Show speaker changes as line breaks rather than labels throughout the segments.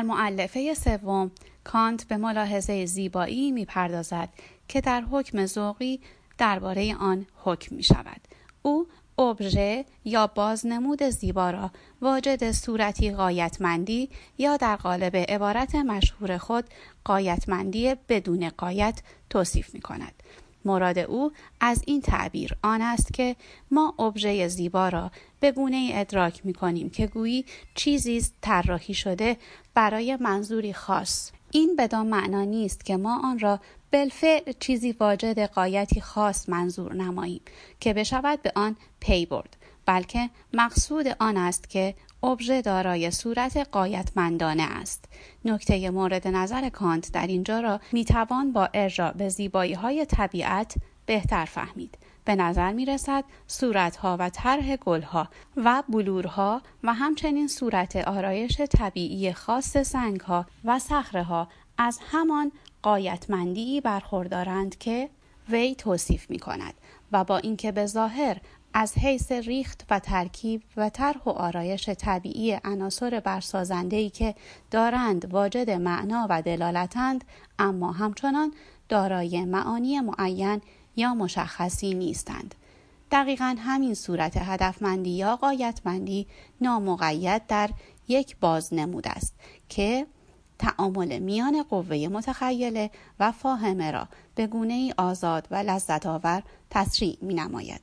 در مؤلفه سوم کانت به ملاحظه زیبایی می‌پردازد که در حکم ذوقی درباره آن حکم می‌شود. او ابژه یا بازنمود زیبا را واجد صورتی غایتمندی یا در قالب عبارت مشهور خود غایتمندی بدون غایت توصیف می‌کند. مراد او از این تعبیر آن است که ما ابژه زیبا را به گونه‌ای ادراک می‌کنیم که گویی چیزی طراحی شده برای منظوری خاص. این بدان معنا نیست که ما آن را بالفعل چیزی واجد غایتی خاص منظور نماییم که بشود به آن پی برد، بلکه مقصود آن است که ابژه دارای صورت غایتمندانه است. نکته مورد نظر کانت در اینجا را میتوان با ارجاع به زیبایی‌های طبیعت بهتر فهمید. به نظر میرسد صورتها و طرح گلها و بلورها و همچنین صورت آرایش طبیعی خاص سنگها و صخره‌ها از همان غایتمندی برخوردارند که وی توصیف می‌کند و با اینکه به ظاهر از حیث ریخت و ترکیب و طرح و آرایش طبیعی عناصر برسازنده‌ای که دارند واجد معنا و دلالتند، اما همچنان دارای معانی معین یا مشخصی نیستند. دقیقاً همین صورت هدفمندی یا غایتمندی نامقید در یک بازنمود است که تعامل میان قوه متخیله و فاهمه را به گونه‌ای آزاد و لذت آور تسریع می‌نماید.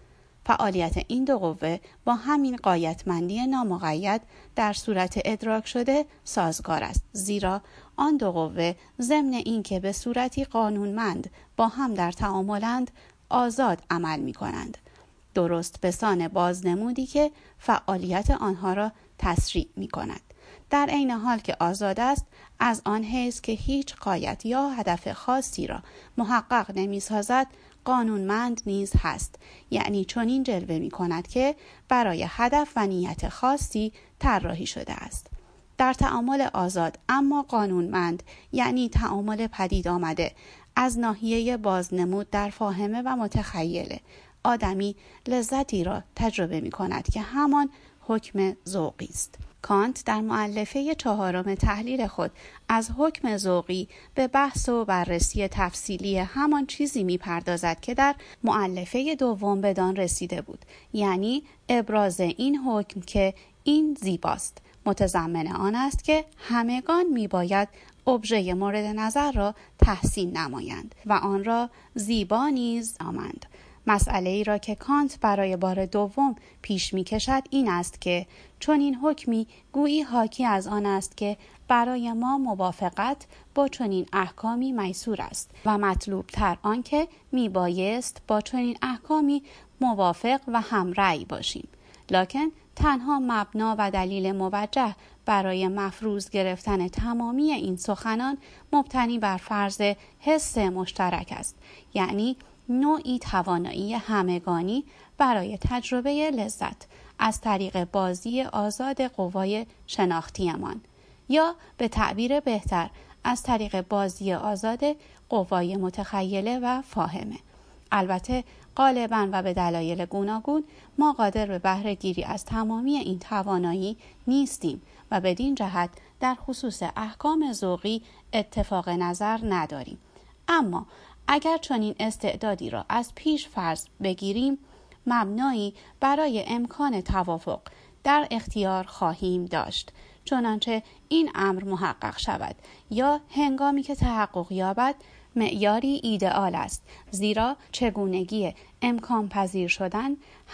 فعالیت این دو قوه با همین غایتمندی نامقید در صورت ادراک شده سازگار است، زیرا آن دو قوه ضمن اینکه به صورتی قانونمند با هم در تعاملند آزاد عمل می‌کنند، درست به سان بازنمودی که فعالیت آنها را تسریع می‌کند. در عین حال که آزاد است، از آن حیث که هیچ غایت یا هدف خاصی را محقق نمی‌سازد، قانونمند نیز هست، یعنی چنین جلوه می‌کند که برای هدف و نیت خاصی طراحی شده است. در تعامل آزاد اما قانونمند، یعنی تعامل پدید آمده از ناحیه بازنمود در فاهمه و متخیله، آدمی لذتی را تجربه می‌کند که همان حکم ذوقی است. کانت در مؤلفه چهارم تحلیل خود از حکم ذوقی به بحث و بررسی تفصیلی همان چیزی می‌پردازد که در مؤلفه دوم بدان رسیده بود، یعنی ابراز این حکم که این زیباست، متضمن آن است که همگان میباید ابژه مورد نظر را تحسین نمایند و آن را زیبا نیز نامند. مسئله ای را که کانت برای بار دوم پیش می کشد این است که چون این حکمی گویی حاکی از آن است که برای ما موافقت با چنین احکامی میسور است و مطلوب تر آن که می بایست با چنین احکامی موافق و همرأی باشیم، لکن تنها مبنا و دلیل موجه برای مفروض گرفتن تمامی این سخنان مبتنی بر فرض حس مشترک است، یعنی نوعی توانایی همگانی برای تجربه لذت از طریق بازی آزاد قوای شناختیمان، یا به تعبیر بهتر از طریق بازی آزاد قوای متخیله و فاهمه. البته غالباً و به دلایل گوناگون ما قادر به بهره گیری از تمامی این توانایی نیستیم و بدین جهت در خصوص احکام ذوقی اتفاق نظر نداریم. اما اگر چنین استعدادی را از پیش فرض بگیریم، مبنایی برای امکان توافق در اختیار خواهیم داشت، چنانچه این امر محقق شود یا هنگامی که تحقق یابد معیاری ایدئال است، زیرا چگونگی امکان پذیر شدن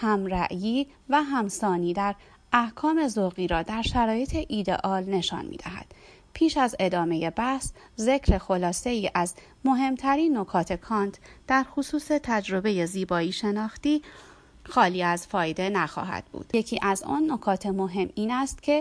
همرأیی و همسانی در احکام ذوقی را در شرایط ایدئال نشان می‌دهد. پیش از ادامه بحث ذکر خلاصه‌ای از مهمترین نکات کانت در خصوص تجربه زیبایی شناختی خالی از فایده نخواهد بود. یکی از آن نکات مهم این است که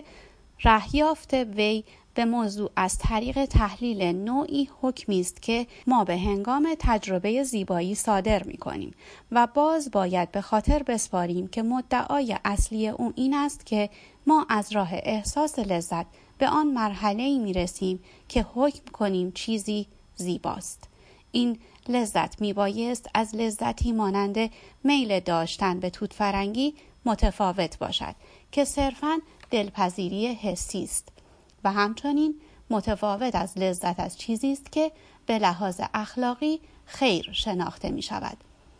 رهیافت وی به موضوع از طریق تحلیل نوعی حکمی است که ما به هنگام تجربه زیبایی صادر می‌کنیم و باز باید به خاطر بسپاریم که مدعای اصلی او این است که ما از راه احساس لذت به آن مرحله‌ای می‌رسیم که حکم کنیم چیزی زیباست. این لذت میبایست از لذتی مانند میل داشتن به توت فرنگی متفاوت باشد که صرفاً دلپذیری حسی است و همچنین متفاوت از لذت از چیزی است که به لحاظ اخلاقی خیر شناخته می شود.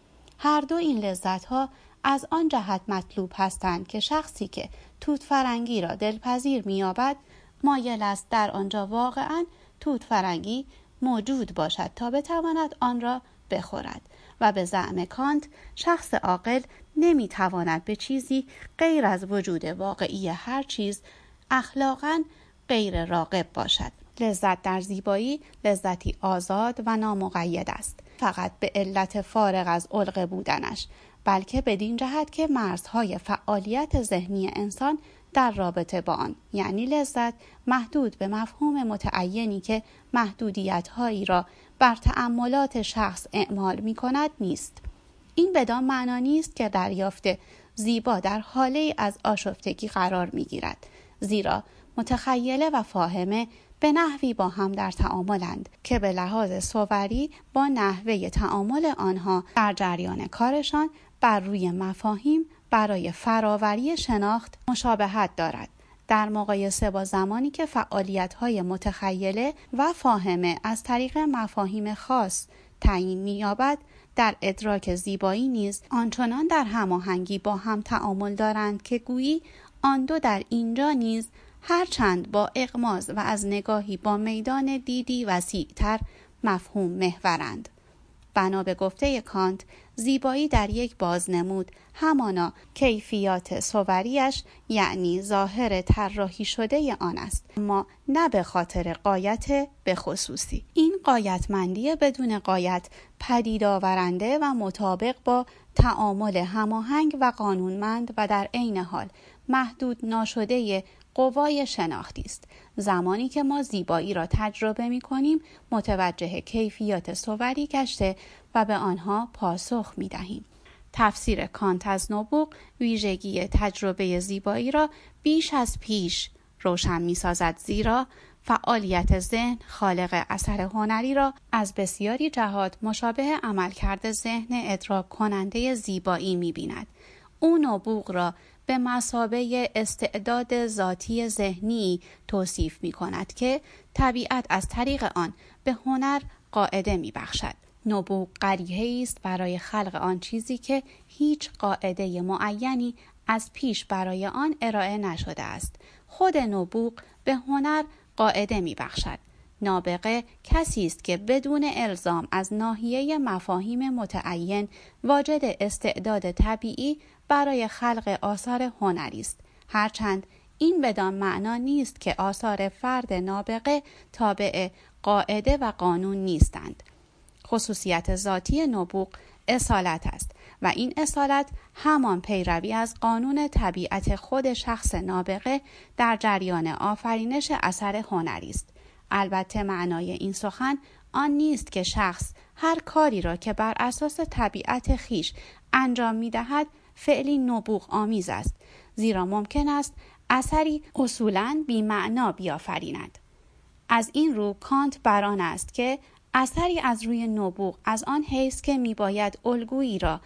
هر دو این لذت‌ها از آن جهت مطلوب هستند که شخصی که توت فرنگی را دلپذیر می‌یابد مایل است در آنجا واقعاً توت فرنگی موجود باشد تا بتواند آن را بخورد و به زعم کانت شخص عاقل نمی‌تواند به چیزی غیر از وجود واقعی هر چیز اخلاقاً غیر راغب باشد. لذت در زیبایی لذتی آزاد و نامقید است، فقط به علت فارغ از علقه بودنش، بلکه بدین جهت که مرزهای فعالیت ذهنی انسان در رابطه با آن، یعنی لذت، محدود به مفهوم متعینی که محدودیت‌هایی را بر تأملات شخص اعمال می‌کند نیست. این بدان معنا نیست که دریافت زیبا در حاله از آشفتگی قرار می‌گیرد، زیرا متخیله و فاهمه به نحوی با هم در تعاملند که به لحاظ صوری با نحوه تعامل آنها در جریان کارشان بر روی مفاهیم برای فراوری شناخت مشابهت دارد، در مقایسه با زمانی که فعالیت‌های متخیله و فاهمه از طریق مفاهیم خاص تعیین می‌یابد. در ادراک زیبایی نیز آنچنان در هماهنگی با هم تعامل دارند که گویی آن دو در اینجا نیز هرچند با اغماض و از نگاهی با میدان دیدی وسیع‌تر مفهوم محورند. بنا به گفته کانت، زیبایی در یک بازنمود همانا کیفیات صوریش، یعنی ظاهر طراحی شده آن است، اما نه به خاطر غایت به خصوصی. این غایتمندی بدون غایت پدید آورنده و مطابق با تعامل هماهنگ و قانونمند و در عین حال محدود ناشده قوای شناختی است. زمانی که ما زیبایی را تجربه می کنیم متوجه کیفیات صوری گشته و به آنها پاسخ می دهیم. تفسیر کانت از نبوغ ویژگی تجربه زیبایی را بیش از پیش روشن می سازد، زیرا فعالیت ذهن خالق اثر هنری را از بسیاری جهات مشابه عملکرد ذهن ادراک کننده زیبایی می بیند. او نبوغ را به مثابه استعداد ذاتی ذهنی توصیف می کند که طبیعت از طریق آن به هنر قاعده می بخشد. نبوغ قریحه‌ای است برای خلق آن چیزی که هیچ قاعده معینی از پیش برای آن ارائه نشده است. خود نبوغ به هنر قاعده می بخشد. نابغه کسی است که بدون الزام از ناحیه مفاهیم متعین واجد استعداد طبیعی برای خلق آثار هنری است، هرچند این بدان معنا نیست که آثار فرد نابغه تابع قاعده و قانون نیستند. خصوصیت ذاتی نبوغ اصالت است و این اصالت همان پیروی از قانون طبیعت خود شخص نابغه در جریان آفرینش اثر هنری است. البته معنای این سخن آن نیست که شخص هر کاری را که بر اساس طبیعت خیش انجام می‌دهد فعلی نبوغ آمیز است، زیرا ممکن است اثری اصولاً بی معنا بیافریند. از این رو کانت بر آن است که اثری از روی نبوغ از آن حیث که میباید الگویی را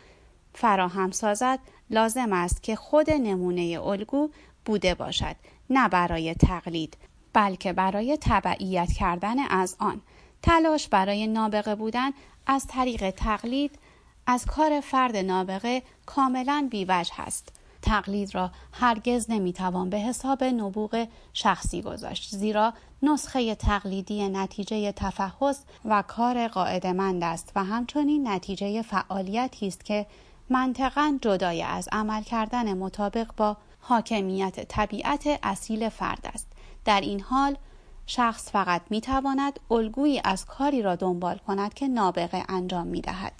فراهم سازد لازم است که خود نمونه الگو بوده باشد، نه برای تقلید بلکه برای تبعیت کردن از آن. تلاش برای نابغه بودن از طریق تقلید از کار فرد نابغه کاملا بی‌وجه است. تقلید را هرگز نمیتوان به حساب نبوغ شخصی گذاشت، زیرا نسخه تقلیدی نتیجه تفحص و کار قاعده‌مند است و همچنین نتیجه فعالیتی است که منطقاً جدای از عمل کردن مطابق با حاکمیت طبیعت اصیل فرد است. در این حال شخص فقط میتواند الگویی از کاری را دنبال کند که نابغه انجام میدهد.